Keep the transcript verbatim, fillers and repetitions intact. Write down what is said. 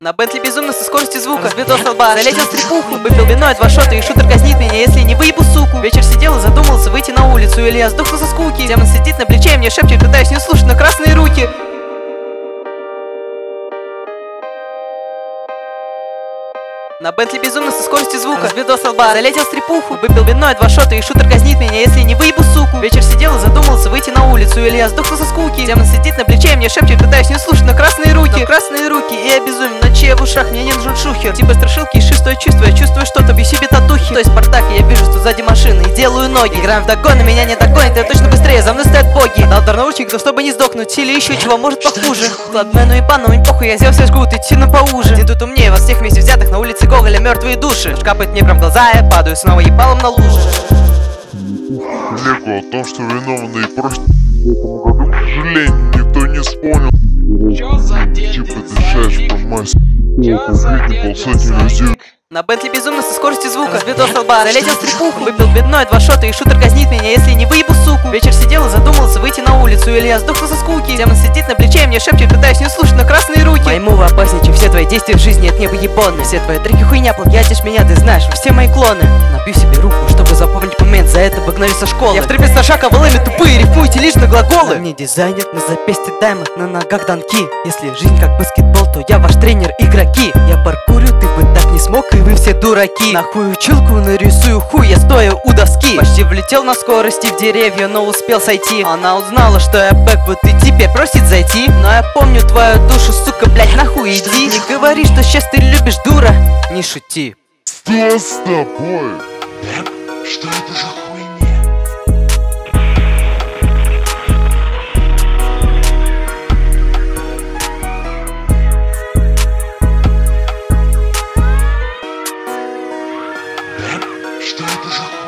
На Бентли безумно со скоростью звука разбитого столба залетел в стрепуху, выпил вино и два шота, и шутер казнит меня, если не выебу суку. Вечер сидел и задумался выйти на улицу, или я сдохну со скуки. Демон сидит на плече и мне шепчет, пытаюсь не слушать, но красные руки. На Бентли безумно со скоростью звука разбитого столба залетел в стрепуху, выпил вино и два шота, и шутер казнит меня, если не выебу суку. Вечер сидел и задумался выйти на улицу, или я сдохну со скуки. Демон сидит на плече и мне шепчет, пытаюсь не слушать, но красные руки. Но красные руки, и я безумен, ночи в ушах, мне не нужен шухер. Типа страшилки и шестое чувство, я чувствую что-то, бью себе татухи. То есть Спартак, и я вижу, что сзади машины, и делаю ноги. Играем в догон, и меня не догонит, я точно быстрее, за мной стоят боги. Дал дар наушник, но чтобы не сдохнуть, или еще чего, может похуже. Кладмену и пану, им похуй, я сделал все жгут, идти на поуже. Дед тут умнее вас всех вместе взятых, на улице Гоголя мертвые души. Капает мне прям в глаза, я падаю снова ебалом на лужи. Леку о том, что виновный просит в этом году, к сожалению, никто не вспомнил. Типа дышаешь по массе, полсотни людей. На Бентли безумно со скоростью звука разбитого столба залетел в стрепуху, выпил вино и два шота, и шутер казнит меня, если не выебу суку. Вечер сидел и задумался выйти на улицу, или я сдохну со скуки. Демон сидит на плече и мне шепчет, пытаюсь не слушать, но красные руки. Пойму вы опаснее, чем все твои действия в жизни, от неба ебаные. Все твои треки хуйня, плагиатишь меня, ты знаешь, вы все мои клоны. Набью себе руку, чтобы запомнить момент, за это выгнали со школы. Я в трепе на шаг, а вы тупые, рифмуете лишь на глаголы. На мне дизайнер, на запястье даймонд, на ногах донки. Если жизнь как баскетбол, то я ваш тренер, игроки. Я паркурю, ты бы так не смог, и вы все дураки. Нахуй училку нарисую хуй, я стою у доски. Почти влетел на скорости в деревья, но успел сойти. Она узнала, что я бэк, вот и теперь просит зайти. Но я помню твою душу, сука, блять, нахуй иди. Не говори, что сейчас ты любишь, дура, не шути. Что с тобой? Что это за хуйня? Что это за хуйня?